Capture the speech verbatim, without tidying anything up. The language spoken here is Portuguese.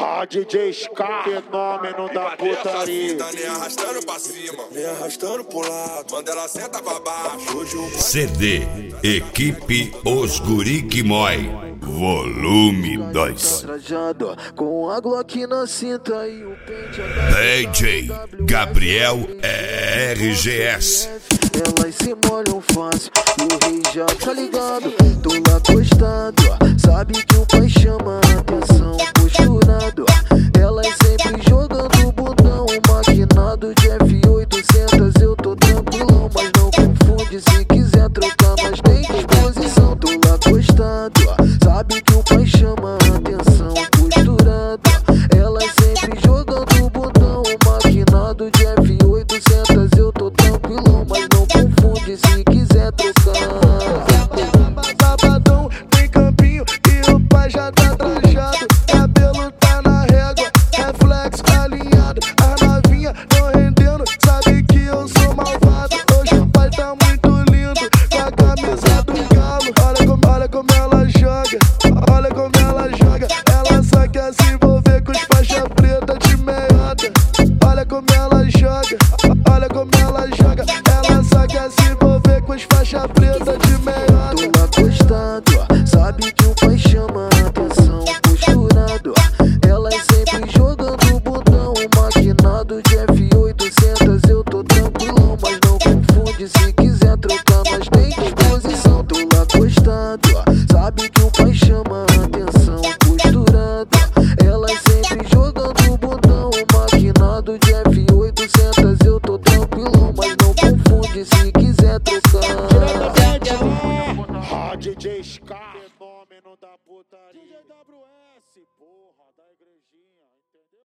A D J Scar, fenômeno da putaria. Nem arrastando pra cima, nem arrastando pro lado. Manda ela senta pra baixo. Hoje o C D Equipe Os Guri Que Mói, volume dois. Trajado com a Glock na cinta e o pente D J Gabriel R G S. Elas se molham fácil e o rei já tá ligado. Tô lá acostado, sabe que o pai chama a atenção. Posturado, elas sempre jogando botão. Maquinado de F oitocentos, eu tô tranquilão. Mas não confunde, se quiser trocar, mas tem disposição. Tô lá acostado, sabe que o pai chama a atenção. Posturado, elas sempre jogando botão. Maquinado de F oitocentos, eu tô tranquilão. Mas não confunde, se quiser trocar. Sabadão tem campinho e o pai já tá trajado. Cabelo tá na régua, reflexo alinhado. As novinha tão rendendo, sabe que eu sou malvado. Hoje o pai tá muito lindo, com a camisa do galo. Olha como, olha como ela joga, olha como ela joga. Ela só quer se envolver com os faixa preta de meiota. Olha como ela joga, olha como ela joga. Ela só quer se envolver com os faixa preta de meiota. Tô acostado, sabe que o pai chama a atenção. Posturado, elas sempre jogando botão. Maquinado de F oitocentos, eu tô tranquilão. Mas não confunde, se quiser trocar, mas tem disposição. Tô lá acostado, sabe que o pai chama a atenção. Posturado, elas sempre jogando botão. Maquinado de F oitocentos, eu tô tranquilão. Mas não confunde, se quiser trocar. A D J Scar, fenômeno da putaria. D J W S, porra, da igrejinha.